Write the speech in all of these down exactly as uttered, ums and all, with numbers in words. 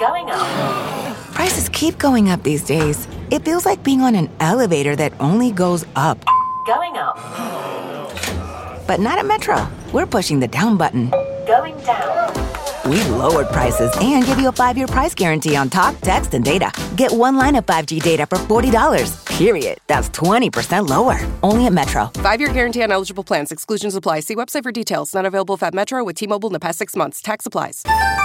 Going up. Prices keep going up these days. It feels like being on an elevator that only goes up. Going up. But not at Metro. We're pushing the down button. Going down. We've lowered prices and give you a five-year price guarantee on talk, text, and data. Get one line of five G data for forty dollars. Period. That's twenty percent lower. Only at Metro. Five-year guarantee on eligible plans. Exclusions apply. See website for details. Not available at Metro with T-Mobile in the past six months. Tax applies.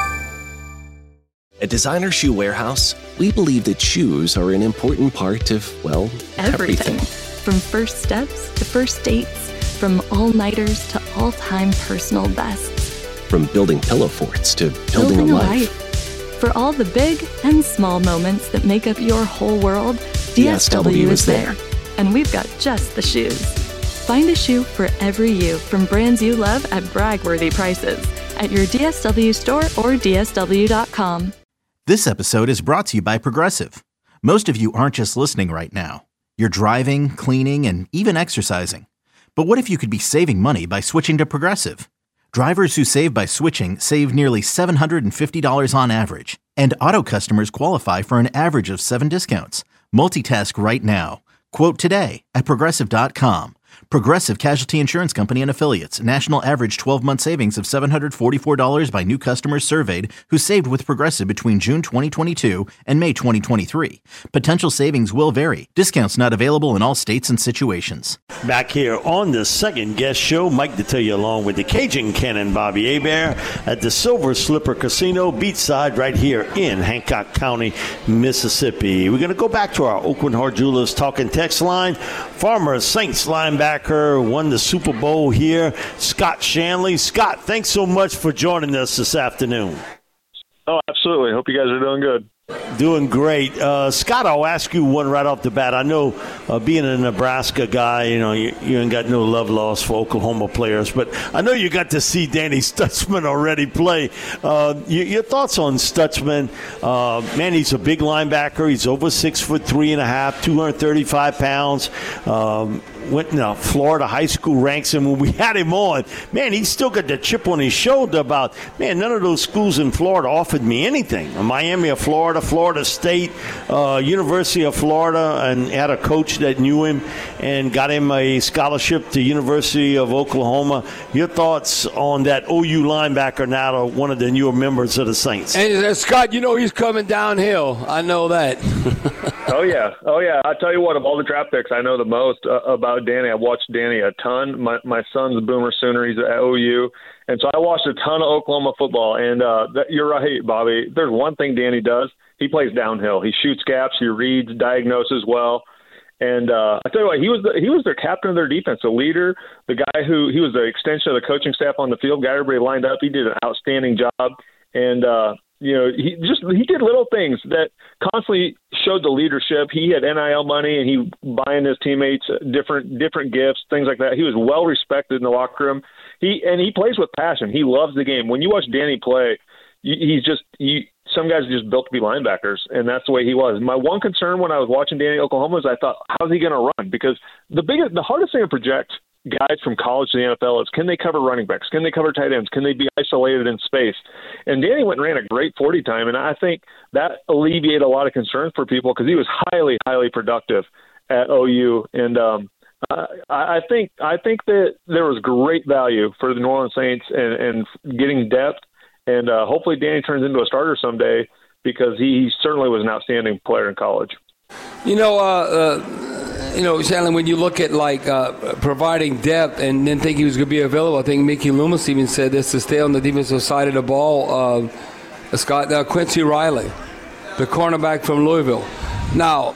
At Designer Shoe Warehouse, we believe that shoes are an important part of, well, everything. everything. From first steps to first dates, from all-nighters to all-time personal bests. From building pillow forts to building, building a, a life. life. For all the big and small moments that make up your whole world, D S W is there. And we've got just the shoes. Find a shoe for every you from brands you love at brag-worthy prices at your D S W store or D S W dot com. This episode is brought to you by Progressive. Most of you aren't just listening right now. You're driving, cleaning, and even exercising. But what if you could be saving money by switching to Progressive? Drivers who save by switching save nearly seven hundred fifty dollars on average. And auto customers qualify for an average of seven discounts. Multitask right now. Quote today at Progressive dot com. Progressive Casualty Insurance Company and Affiliates. National average twelve-month savings of seven hundred forty-four dollars by new customers surveyed who saved with Progressive between June twenty twenty-two and May twenty twenty-three. Potential savings will vary. Discounts not available in all states and situations. Back here on the second guest show, Mike Detillier along with the Cajun Cannon Bobby Hebert at the Silver Slipper Casino, beachside right here in Hancock County, Mississippi. We're going to go back to our Oakland Heart Jewelers talking text line. Former Saints linebacker, won the Super Bowl here, Scott Shanley. Scott, thanks so much for joining us this afternoon. Oh, absolutely. Hope you guys are doing good. Doing great. Uh, Scott, I'll ask you one right off the bat. I know uh, being a Nebraska guy, you know, you, you ain't got no love lost for Oklahoma players, but I know you got to see Danny Stutzman already play. Uh, your, your thoughts on Stutzman? Uh, man, he's a big linebacker. He's over six foot three and a half, two hundred thirty-five pounds. Um, went in Florida high school ranks, and when we had him on, man, he still got the chip on his shoulder about, man, none of those schools in Florida offered me anything. Miami of Florida, Florida State, uh, University of Florida, and had a coach that knew him and got him a scholarship to University of Oklahoma. Your thoughts on that O U linebacker now, one of the newer members of the Saints? And uh, Scott, you know he's coming downhill. I know that. Oh, yeah. Oh, yeah. I tell you what, of all the draft picks, I know the most uh, about Danny. I've watched Danny a ton. My my son's a Boomer Sooner. He's at O U. And so I watched a ton of Oklahoma football. And uh, that, you're right, Bobby. There's one thing Danny does. He plays downhill. He shoots gaps. He reads, diagnoses well. And uh, I tell you what, he was the, he was their captain of their defense, the leader, the guy who he was the extension of the coaching staff on the field. Got everybody lined up. He did an outstanding job. And uh, you know, he just he did little things that constantly showed the leadership. He had N I L money, and he buying his teammates different different gifts, things like that. He was well respected in the locker room. He and he plays with passion. He loves the game. When you watch Danny play, he's just you, some guys are just built to be linebackers, and that's the way he was. My one concern when I was watching Danny at Oklahoma is I thought, how's he going to run? Because the biggest, the hardest thing to project guys from college to the N F L is, can they cover running backs? Can they cover tight ends? Can they be isolated in space? And Danny went and ran a great forty time, and I think that alleviated a lot of concerns for people because he was highly, highly productive at O U. And um, I, I think I think that there was great value for the New Orleans Saints and, and getting depth. And uh, hopefully Danny turns into a starter someday because he certainly was an outstanding player in college. You know, uh, uh, you know, Shanley, when you look at like uh, providing depth and then think he was going to be available, I think Mickey Loomis even said this to stay on the defensive side of the ball. Uh, Scott uh, Quincy Riley, the cornerback from Louisville. Now,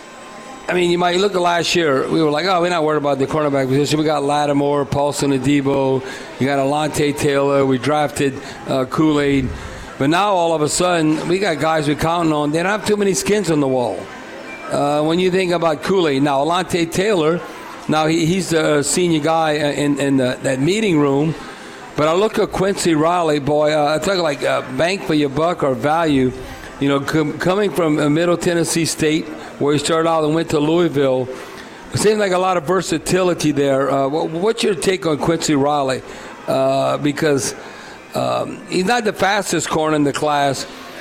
I mean, you might look at last year. We were like, oh, we're not worried about the cornerback position. We got Lattimore, Paulson Adebo. You got Alontae Taylor. We drafted uh, Kool-Aid. But now all of a sudden, we got guys we're counting on. They don't have too many skins on the wall. Uh, when you think about Kool-Aid, now Alontae Taylor, now he, he's the senior guy in, in the, that meeting room. But I look at Quincy Riley, boy, uh, I talk like uh, bang for your buck or value. You know, com- coming from uh, Middle Tennessee State, where he started out and went to Louisville, it seems like a lot of versatility there. Uh, what, what's your take on Quincy Riley? Uh, because um, he's not the fastest corner in the class,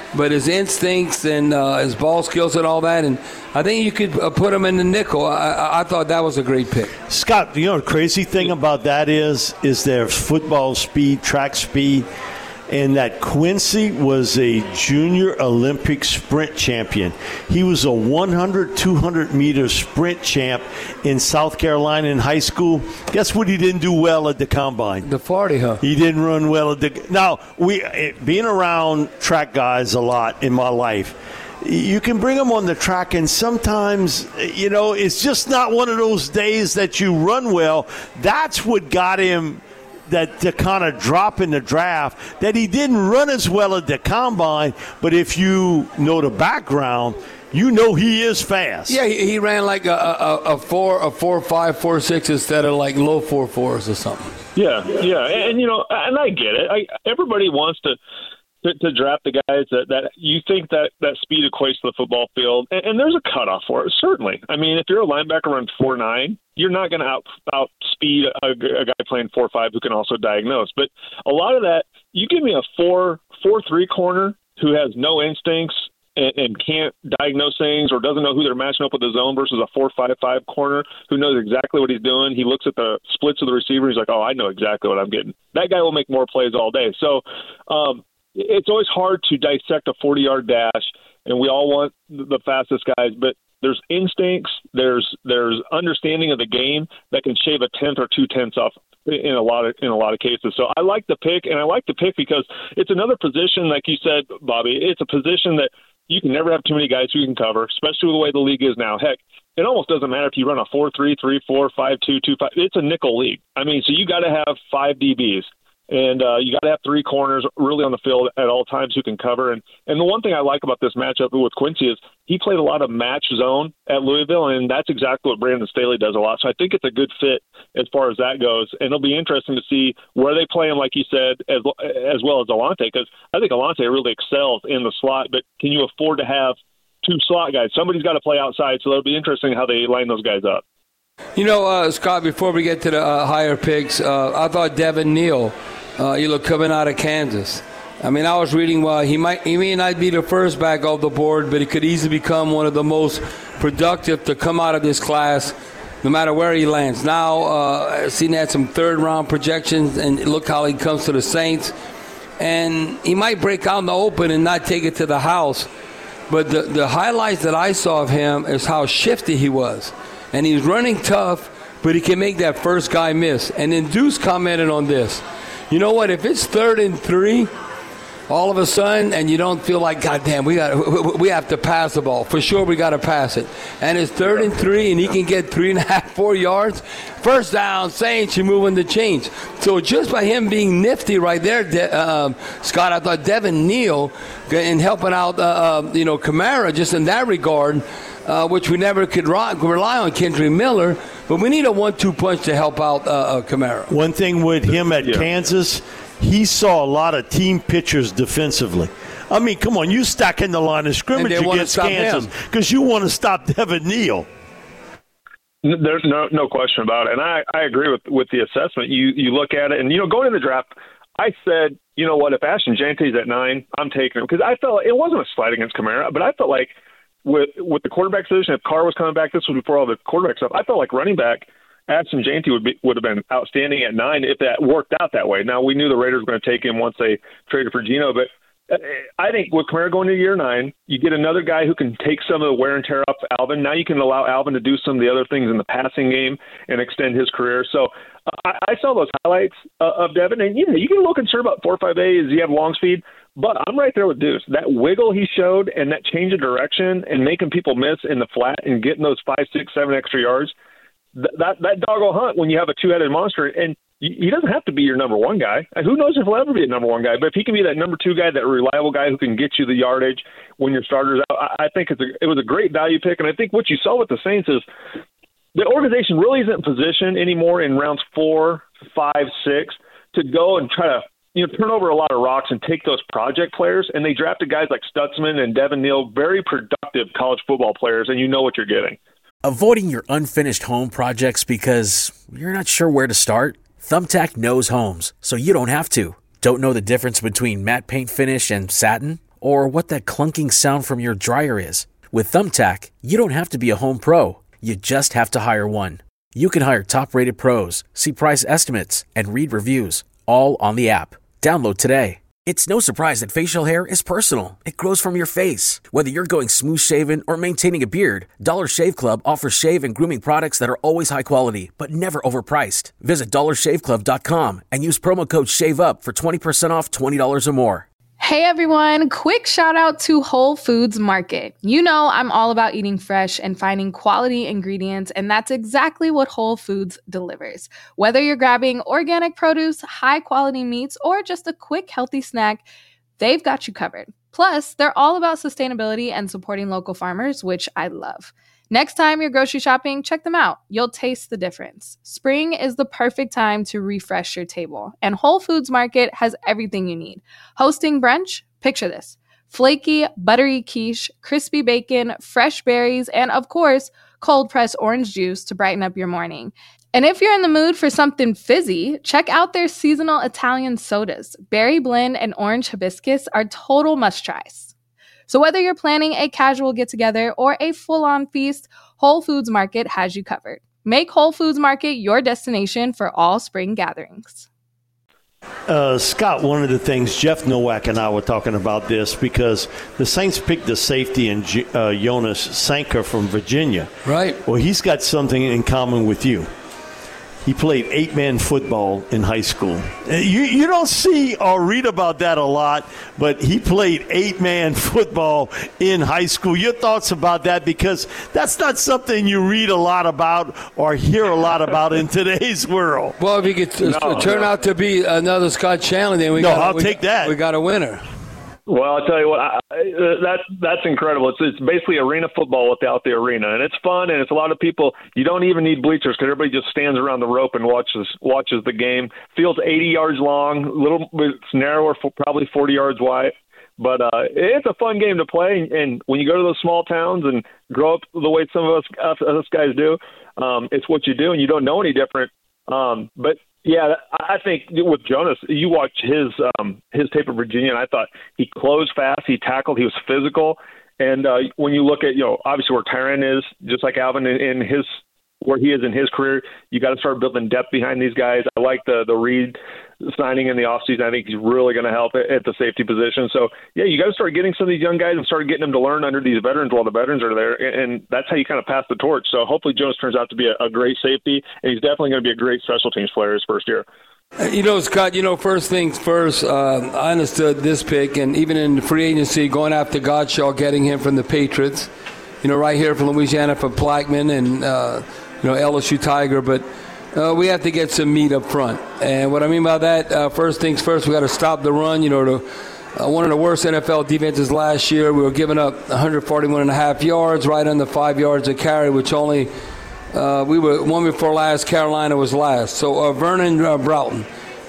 but his instincts and uh, his ball skills and all that, and I think you could uh, put him in the nickel. I, I thought that was a great pick. Scott, you know the crazy thing about that is, is their football speed, track speed, and that Quincy was a junior Olympic sprint champion. He was a one hundred, two hundred meter sprint champ in South Carolina in high school. Guess what he didn't do well at the combine? The forty, huh? He didn't run well at the – now, we being around track guys a lot in my life, you can bring them on the track, and sometimes, you know, it's just not one of those days that you run well. That's what got him – that to kind of drop in the draft, that he didn't run as well at the combine, but if you know the background, you know he is fast. Yeah, he, he ran like a, a, a four, a four, five, four, six instead of like low four fours or something. Yeah, yeah, and, and you know, and I get it. I, everybody wants to, to to draft the guys that, that you think that, that speed equates to the football field, and, and there's a cutoff for it. Certainly, I mean, if you're a linebacker runs four nine. You're not going to out outspeed a, a guy playing four five who can also diagnose. But a lot of that, you give me a four four three corner who has no instincts and, and can't diagnose things or doesn't know who they're matching up with the zone versus a four five five corner who knows exactly what he's doing. He looks at the splits of the receiver. He's like, oh, I know exactly what I'm getting. That guy will make more plays all day. So um, it's always hard to dissect a forty-yard dash, and we all want the fastest guys, but there's instincts, there's there's understanding of the game that can shave a tenth or two tenths off in a lot of in a lot of cases. So I like the pick, and I like the pick because it's another position, like you said, Bobby. It's a position that you can never have too many guys who can cover, especially the way the league is now. Heck, it almost doesn't matter if you run a four three, three four, five two, two five. It's a nickel league. I mean, so you got to have five D Bs. And uh, you got to have three corners really on the field at all times who can cover. And and the one thing I like about this matchup with Quincy is he played a lot of match zone at Louisville, and that's exactly what Brandon Staley does a lot. So I think it's a good fit as far as that goes. And it'll be interesting to see where they play him, like you said, as as well as Alante, because I think Alante really excels in the slot. But can you afford to have two slot guys? Somebody's got to play outside, so it'll be interesting how they line those guys up. You know, uh, Scott, before we get to the uh, higher picks, uh, I thought Devin Neal, Uh, you look coming out of Kansas. I mean, I was reading well, he might he may not be the first back off the board, but he could easily become one of the most productive to come out of this class, no matter where he lands. Now, uh, I've seen had some third round projections, and look how he comes to the Saints. And he might break out in the open and not take it to the house. But the, the highlights that I saw of him is how shifty he was. And he's running tough, but he can make that first guy miss. And then Deuce commented on this. You know what? If it's third and three, all of a sudden, and you don't feel like, God damn, we got we have to pass the ball. For sure, we got to pass it. And it's third and three, and he can get three and a half, four yards. First down, Saints, you're moving the chains. So just by him being nifty right there, De- uh, Scott, I thought Devin Neal in helping out, uh, uh, you know, Kamara, just in that regard, uh, which we never could rely on Kendry Miller. But we need a one two punch to help out uh, uh, Kamara. One thing with him at yeah. Kansas, he saw a lot of team pitchers defensively. I mean, come on, you stack in the line of scrimmage against Kansas because you want to stop Devin Neal. There's no no question about it. And I, I agree with, with the assessment. You you look at it, and, you know, going in the draft, I said, you know what, if Ashton Jeanty's at nine, I'm taking him. Because I felt it wasn't a slight against Kamara, but I felt like with with the quarterback position, if Carr was coming back, this was before all the quarterback stuff, I felt like running back Ashton Jeanty would be would have been outstanding at nine if that worked out that way. Now, we knew the Raiders were going to take him once they traded for Geno, but I think with Kamara going to year nine, you get another guy who can take some of the wear and tear off Alvin. Now you can allow Alvin to do some of the other things in the passing game and extend his career. So uh, I, I saw those highlights uh, of Devin, and you know, you get a little concerned about four five A. Is he have long speed? But I'm right there with Deuce. That wiggle he showed and that change of direction and making people miss in the flat and getting those five, six, seven extra yards, th- that that dog will hunt when you have a two-headed monster. And he doesn't have to be your number one guy. Who knows if he'll ever be a number one guy? But if he can be that number two guy, that reliable guy who can get you the yardage when your starter's out, I think it's a, it was a great value pick. And I think what you saw with the Saints is the organization really isn't in position anymore in rounds four, five, six to go and try to, you know, turn over a lot of rocks and take those project players. And they drafted guys like Stutzman and Devin Neal, very productive college football players, and you know what you're getting. Avoiding your unfinished home projects because you're not sure where to start? Thumbtack knows homes, so you don't have to. Don't know the difference between matte paint finish and satin? or what that clunking sound from your dryer is. With Thumbtack, you don't have to be a home pro. You just have to hire one. You can hire top-rated pros, see price estimates, and read reviews, all on the app. Download today. It's no surprise that facial hair is personal. It grows from your face. Whether you're going smooth-shaven or maintaining a beard, Dollar Shave Club offers shave and grooming products that are always high quality, but never overpriced. Visit dollar shave club dot com and use promo code SHAVEUP for twenty percent off twenty dollars or more. Hey everyone, quick shout out to Whole Foods Market. You know I'm all about eating fresh and finding quality ingredients, and that's exactly what Whole Foods delivers. Whether you're grabbing organic produce, high quality meats, or just a quick healthy snack, they've got you covered. Plus, they're all about sustainability and supporting local farmers, which I love. Next time you're grocery shopping, check them out. You'll taste the difference. Spring is the perfect time to refresh your table, and Whole Foods Market has everything you need. Hosting brunch? Picture this. Flaky, buttery quiche, crispy bacon, fresh berries, and of course, cold-pressed orange juice to brighten up your morning. And if you're in the mood for something fizzy, check out their seasonal Italian sodas. Berry blend and orange hibiscus are total must-tries. So whether you're planning a casual get-together or a full-on feast, Whole Foods Market has you covered. Make Whole Foods Market your destination for all spring gatherings. Uh, Scott, one of the things, Jeff Nowak and I were talking about this because the Saints picked the safety in uh, Jonas Sanker from Virginia. Right. Well, he's got something in common with you. He played eight-man football in high school. You you don't see or read about that a lot, but he played eight-man football in high school. Your thoughts about that? Because that's not something you read a lot about or hear a lot about in today's world. Well, if he could t- no, turn no. out to be another Scott Chandler, then we no, got I'll we, take that. We got a winner. Well, I'll tell you what, I, I, that that's incredible. It's it's basically arena football without the arena, and it's fun, and it's a lot of people. You don't even need bleachers because everybody just stands around the rope and watches watches the game. Field's eighty yards long, little it's narrower, probably forty yards wide, but uh, it's a fun game to play. And when you go to those small towns and grow up the way some of us us, us guys do, um, it's what you do, and you don't know any different. Um, but Yeah, I think with Jonas, you watch his um, his tape of Virginia, and I thought he closed fast, he tackled, he was physical. And uh, when you look at, you know, obviously where Tyrann is, just like Alvin in, in his where he is in his career, you got to start building depth behind these guys. I like the the Reed signing in the offseason. I think he's really going to help at the safety position. So, yeah, you got to start getting some of these young guys and start getting them to learn under these veterans while the veterans are there, and that's how you kind of pass the torch. So hopefully Jonas turns out to be a, a great safety, and he's definitely going to be a great special teams player his first year. You know, Scott, you know, first things first, uh, I understood this pick, and even in the free agency, going after Godshaw, getting him from the Patriots, you know, right here from Louisiana for Blackman and, uh, you know, L S U Tiger, but uh, we have to get some meat up front. And what I mean by that, uh, first things first, we got to stop the run. You know, the, uh, one of the worst N F L defenses last year, we were giving up one forty-one and a half yards, right under five yards a carry, which only uh, we were one before last. Carolina was last. So uh, Vernon uh, Broughton,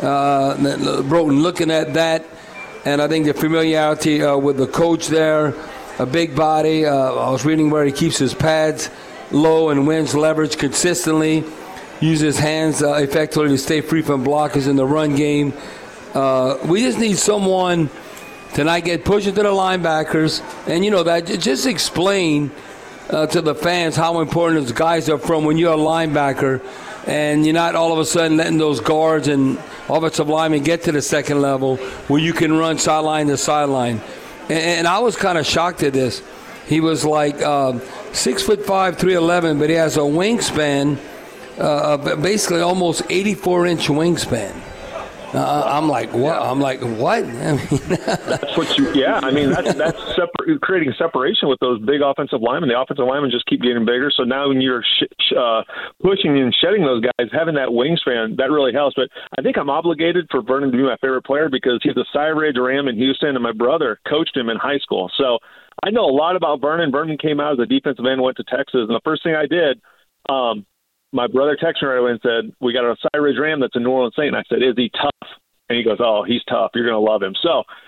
uh, Broughton, looking at that, and I think the familiarity uh, with the coach there, a big body. Uh, I was reading where he keeps his pads low and wins leverage consistently, uses his hands uh, effectively to stay free from blockers in the run game. Uh, we just need someone to not get pushed into the linebackers. And, you know, that just explain uh, to the fans how important those guys are from when you're a linebacker and you're not all of a sudden letting those guards and offensive linemen get to the second level where you can run sideline to sideline. And, and I was kind of shocked at this. He was like uh, six foot five, three eleven, but he has a wingspan, uh, basically almost eighty-four inch wingspan. Uh, I'm like, what? I'm like, what? I mean, that's what you. Yeah, I mean, that's that's separ- creating separation with those big offensive linemen. The offensive linemen just keep getting bigger. So now when you're sh- sh- uh, pushing and shedding those guys, having that wingspan, that really helps. But I think I'm obligated for Vernon to be my favorite player because he's a Cy Ridge Ram in Houston, and my brother coached him in high school. So I know a lot about Vernon. Vernon came out as a defensive end, went to Texas, and the first thing I did, um, my brother texted me right away and said, we got a Cy Ridge Ram that's a New Orleans Saint. And I said, is he tough? And he goes, oh, he's tough. You're going to love him. So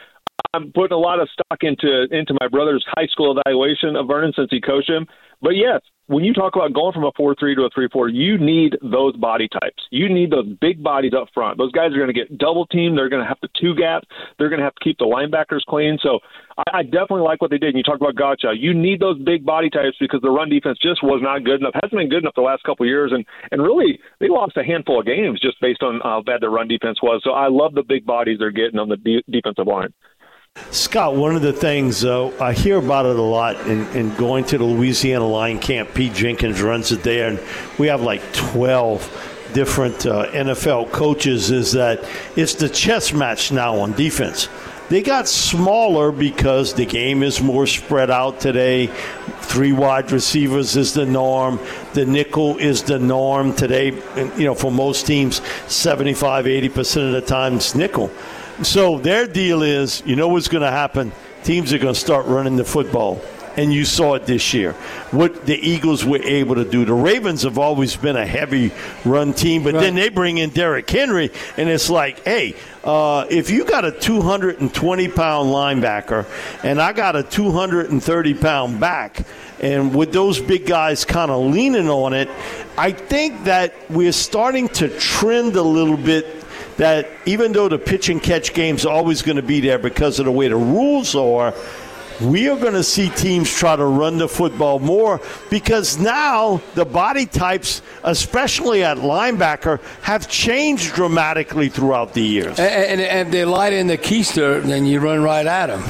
I'm putting a lot of stock into into my brother's high school evaluation of Vernon since he coached him. But yes, when you talk about going from a four three to a three four, you need those body types. You need those big bodies up front. Those guys are going to get double teamed. They're going to have to two gap. They're going to have to keep the linebackers clean. So I, I definitely like what they did. And you talk about Gotcha. You need those big body types because the run defense just was not good enough. Hasn't been good enough the last couple of years. And, and really, they lost a handful of games just based on how bad their run defense was. So I love the big bodies they're getting on the de- defensive line. Scott, one of the things, uh, I hear about it a lot in, in going to the Louisiana Line Camp. Pete Jenkins runs it there, and we have like twelve different uh, N F L coaches, is that it's the chess match now on defense. They got smaller because the game is more spread out today. Three wide receivers is the norm. The nickel is the norm today. And, you know, for most teams, seventy-five, eighty percent of the time it's nickel. So their deal is, you know what's going to happen? Teams are going to start running the football. And you saw it this year. What the Eagles were able to do. The Ravens have always been a heavy run team, but right. then they bring in Derrick Henry, and it's like, hey, uh, if you got a two hundred twenty pound linebacker and I got a two hundred thirty pound back, and with those big guys kind of leaning on it, I think that we're starting to trend a little bit that even though the pitch and catch game's always going to be there because of the way the rules are, we are going to see teams try to run the football more because now the body types, especially at linebacker, have changed dramatically throughout the years. And, and, and they light in the keister, then you run right at them.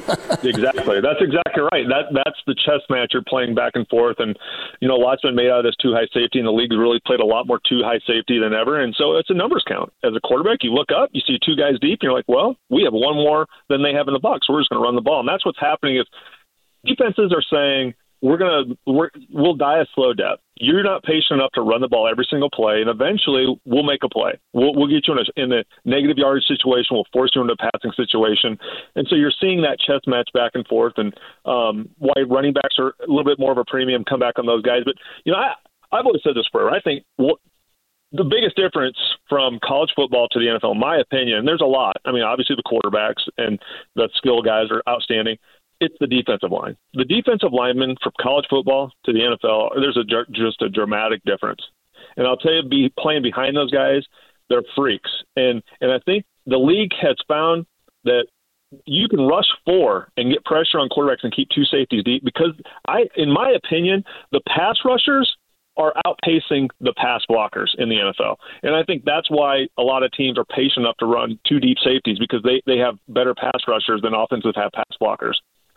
Exactly. That's exactly right. That That's the chess match you're playing back and forth. And, you know, a lot's been made out of this two-high safety, and the league's really played a lot more two-high safety than ever. And so it's a numbers count. As a quarterback, you look up, you see two guys deep, and you're like, well, we have one more than they have in the box. So we're just going to run the ball. And that's what's happening is defenses are saying, we're going to, we're, we'll die a slow death. You're not patient enough to run the ball every single play, and eventually we'll make a play. We'll, we'll get you in a, in a negative yardage situation. We'll force you into a passing situation. And so you're seeing that chess match back and forth, and um, why running backs are a little bit more of a premium, come back on those guys. But, you know, I, I've always said this, Brewer. I think what, the biggest difference from college football to the N F L, in my opinion, and there's a lot. I mean, obviously the quarterbacks and the skill guys are outstanding. It's the defensive line. The defensive linemen from college football to the N F L, there's a just a dramatic difference. And I'll tell you, be playing behind those guys, they're freaks. And and I think the league has found that you can rush four and get pressure on quarterbacks and keep two safeties deep because, I, in my opinion, the pass rushers are outpacing the pass blockers in the N F L. And I think that's why a lot of teams are patient enough to run two deep safeties because they, they have better pass rushers than offenses have pass blockers.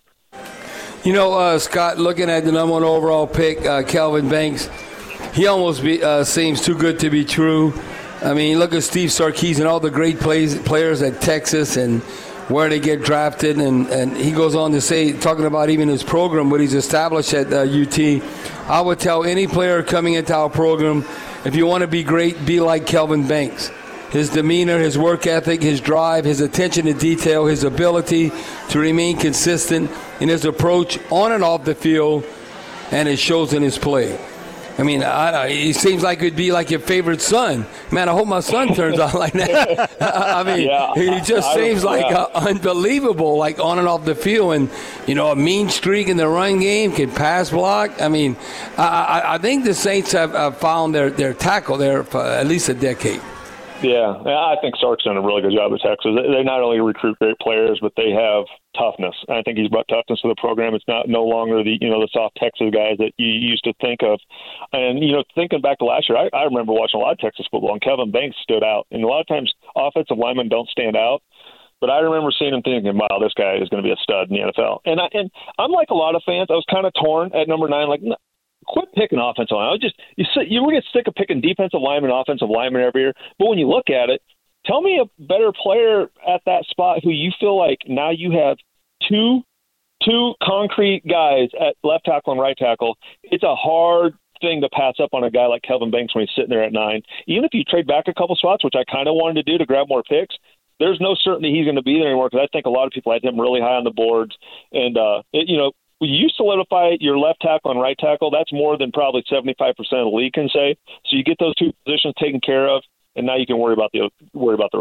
You know, uh, Scott, looking at the number one overall pick, uh, Kelvin Banks, he almost be, uh, seems too good to be true. I mean, look at Steve Sarkisian and all the great plays, players at Texas and where they get drafted. And, and he goes on to say, talking about even his program, what he's established at uh, U T, I would tell any player coming into our program, if you want to be great, be like Kelvin Banks. His demeanor, his work ethic, his drive, his attention to detail, his ability to remain consistent in his approach on and off the field, and it shows in his play. I mean, I, he seems like he'd be like your favorite son. Man, I hope my son turns out like that. I mean, yeah, he just I, seems I, like yeah. uh, unbelievable, like on and off the field. And, you know, a mean streak in the run game, can pass block. I mean, I, I, I think the Saints have, have found their, their tackle there for at least a decade. Yeah, I think Sark's done a really good job at Texas. They not only recruit great players, but they have toughness. I think he's brought toughness to the program. It's not no longer the you know the soft Texas guys that you used to think of. And you know, thinking back to last year, I, I remember watching a lot of Texas football, and Kevin Banks stood out. And a lot of times, offensive linemen don't stand out. But I remember seeing him thinking, wow, this guy is going to be a stud in the N F L. And I, and I'm like a lot of fans. I was kind of torn at number nine, like. Quit picking offensive line. I was just you you get sick of picking defensive lineman, offensive lineman every year. But when you look at it, tell me a better player at that spot who you feel like now you have two two concrete guys at left tackle and right tackle. It's a hard thing to pass up on a guy like Kelvin Banks when he's sitting there at nine. Even if you trade back a couple spots, which I kind of wanted to do to grab more picks, there's no certainty he's going to be there anymore because I think a lot of people had him really high on the boards. And uh, it, you know. You solidify your left tackle and right tackle, that's more than probably seventy-five percent of the league can say. So you get those two positions taken care of, and now you can worry about the worry about the rest.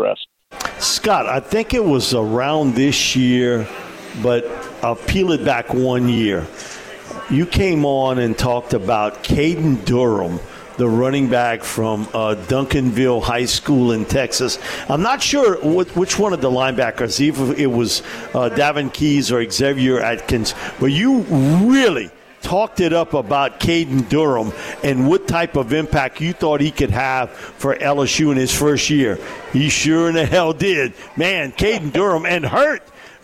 Scott, I think it was around this year, but I'll peel it back one year. You came on and talked about Caden Durham, the running back from uh, Duncanville High School in Texas. I'm not sure what, which one of the linebackers, if it was uh, Davin Keys or Xavier Atkins, but you really talked it up about Caden Durham and what type of impact you thought he could have for L S U in his first year. He sure in the hell did. Man, Caden Durham, and hurt.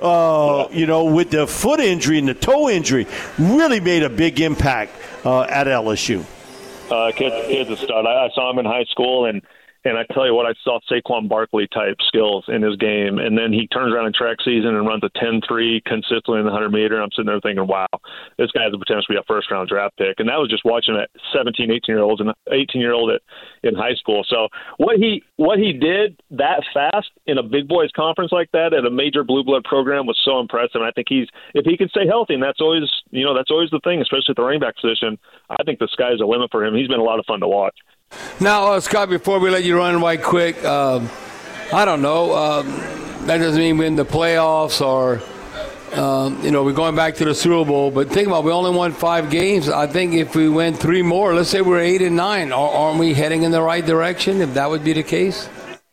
Uh, you know, with the foot injury and the toe injury, really made a big impact uh, at L S U. Uh, kid, kid's a stud. I, I saw him in high school, and and I tell you what, I saw Saquon Barkley type skills in his game, and then he turns around in track season and runs a ten three consistently in the one hundred meter. I'm sitting there thinking, wow, this guy has the potential to be a first round draft pick. And that was just watching at seventeen, eighteen year olds and eighteen year old at, in high school. So what he what he did that fast in a big boys conference like that at a major blue blood program was so impressive. And I think he's if he can stay healthy, and that's always you know that's always the thing, especially at the running back position. I think the sky's the limit for him. He's been a lot of fun to watch. Now, uh, Scott, before we let you run right quick, um, I don't know. Um, that doesn't mean we're in the playoffs or, um, you know, we're going back to the Super Bowl. But think about it, we only won five games. I think if we win three more, let's say we're eight and nine, aren't we heading in the right direction if that would be the case?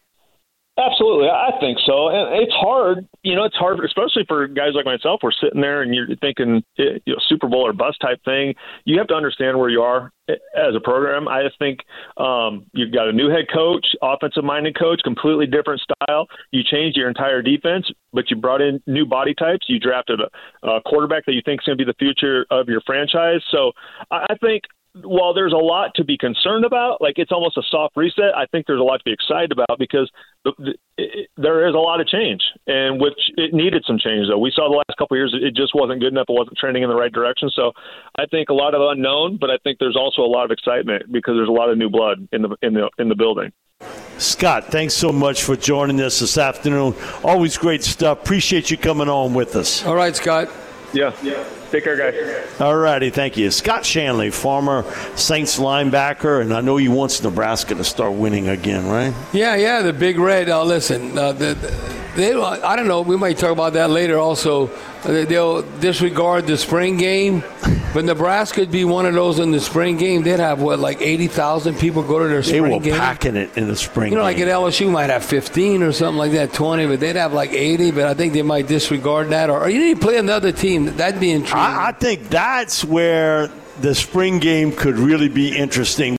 Absolutely. I think so. And it's hard, you know, it's hard, especially for guys like myself. We're sitting there and you're thinking, you know, Super Bowl or bust type thing. You have to understand where you are as a program. I just think um, you've got a new head coach, offensive-minded coach, completely different style. You changed your entire defense, but you brought in new body types. You drafted a, a quarterback that you think is going to be the future of your franchise. So I think while there's a lot to be concerned about, like it's almost a soft reset, I think there's a lot to be excited about because the, the, it, there is a lot of change, and which it needed some change, though. We saw the last couple of years it just wasn't good enough. It wasn't trending in the right direction. So I think a lot of unknown, but I think there's also a lot of excitement because there's a lot of new blood in the in the in the building. Scott, thanks so much for joining us this afternoon. Always great stuff. Appreciate you coming on with us. All right, Scott. Yeah. Yeah. Take care, guys. All righty, thank you. Scott Shanley, former Saints linebacker, and I know he wants Nebraska to start winning again, right? Yeah, yeah, the Big Red. Uh, listen, uh, the, they, I don't know, we might talk about that later also. They'll disregard the spring game, but Nebraska would be one of those in the spring game. They'd have, what, like eighty thousand people go to their spring game? They were packing it in the spring game. You know, like at L S U might have fifteen or something like that, twenty, but they'd have like eighty, but I think they might disregard that. Or, or you need to play another team. That'd be intriguing. I, I think that's where the spring game could really be interesting.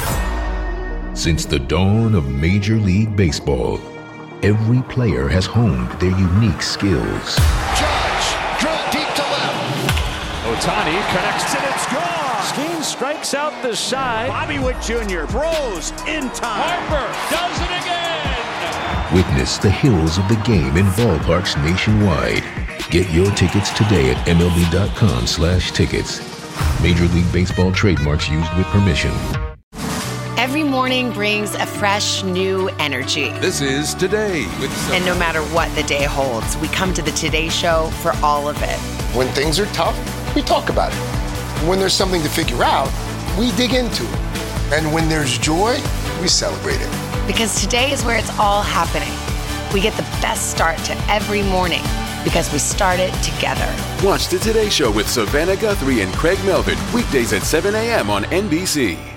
Since the dawn of Major League Baseball, every player has honed their unique skills. Judge, drill deep to left. Ohtani connects it, it's gone. Skeen strikes out the side. Bobby Witt Junior throws in time. Harper does it again. Witness the heroes of the game in ballparks nationwide. Get your tickets today at M L B dot com slash tickets. Major League Baseball trademarks used with permission. Every morning brings a fresh, new energy. This is Today with Sophie. And no matter what the day holds, we come to the Today Show for all of it. When things are tough, we talk about it. When there's something to figure out, we dig into it. And when there's joy, we celebrate it. Because today is where it's all happening. We get the best start to every morning because we start it together. Watch the Today Show with Savannah Guthrie and Craig Melvin weekdays at seven a.m. on N B C.